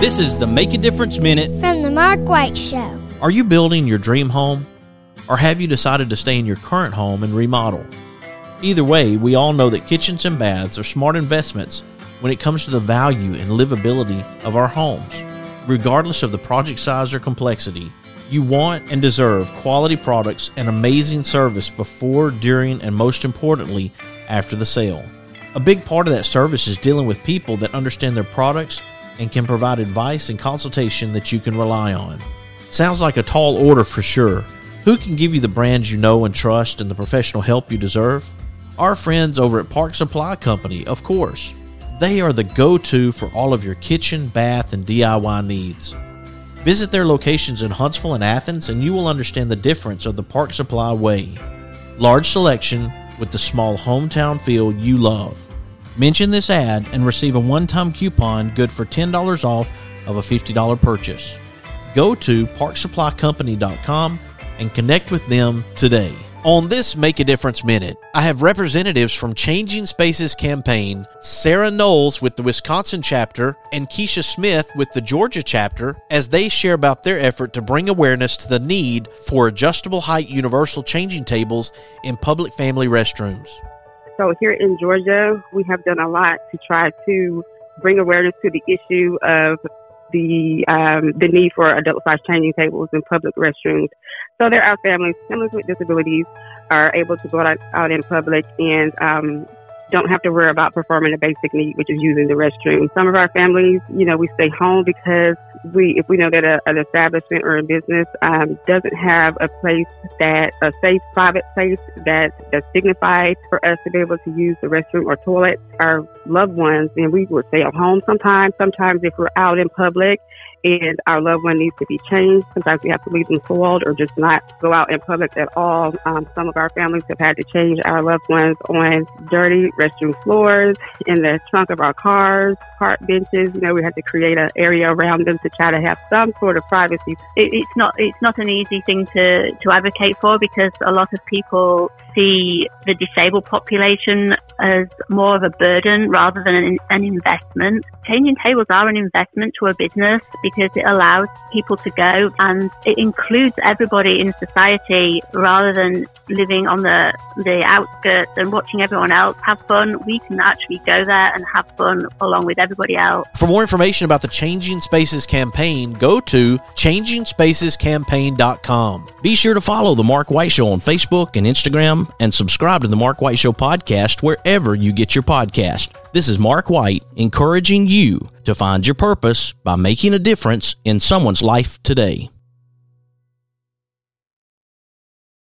This is the Make a Difference Minute from the Mark White Show. Are you building your dream home? Or have you decided to stay in your current home and remodel? Either way, we all know that kitchens and baths are smart investments when it comes to the value and livability of our homes. Regardless of the project size or complexity, you want and deserve quality products and amazing service before, during, and most importantly, after the sale. A big part of that service is dealing with people that understand their products and can provide advice and consultation that you can rely on. Sounds like a tall order for sure. Who can give you the brands you know and trust and the professional help you deserve? Our friends over at Park Supply Company, of course. They are the go-to for all of your kitchen, bath, and DIY needs. Visit their locations in Huntsville and Athens, and you will understand the difference of the Park Supply way. Large selection with the small hometown feel you love. Mention this ad and receive a one-time coupon good for $10 off of a $50 purchase. Go to parksupplycompany.com and connect with them today. On this Make a Difference Minute, I have representatives from Changing Spaces Campaign, Sarah Knowles with the Wisconsin chapter, and Keisha Smith with the Georgia chapter, as they share about their effort to bring awareness to the need for adjustable height universal changing tables in public family restrooms. So here in Georgia, we have done a lot to try to bring awareness to the issue of the need for adult-sized changing tables in public restrooms. So there are families with disabilities are able to go out in public and don't have to worry about performing a basic need, which is using the restroom. Some of our families, we stay home because if we know that an establishment or a business doesn't have a safe private place that's dignified for us to be able to use the restroom or toilet, our loved ones, and we would stay at home sometimes. Sometimes if we're out in public and our loved one needs to be changed, sometimes we have to leave them soiled or just not go out in public at all. Some of our families have had to change our loved ones on dirty restroom floors, in the trunk of our cars, park benches. We had to create an area around them to try to have some sort of privacy. It's not an easy thing to advocate for, because a lot of people see the disabled population as more of a burden rather than an investment. Changing tables are an investment to a business because it allows people to go, and it includes everybody in society rather than living on the outskirts and watching everyone else have fun. We can actually go there and have fun along with everybody else. For more information about the Changing Spaces campaign, go to changingspacescampaign.com. Be sure to follow The Mark White Show on Facebook and Instagram, and subscribe to The Mark White Show podcast wherever you get your podcast. This is Mark White, encouraging you to find your purpose by making a difference in someone's life today.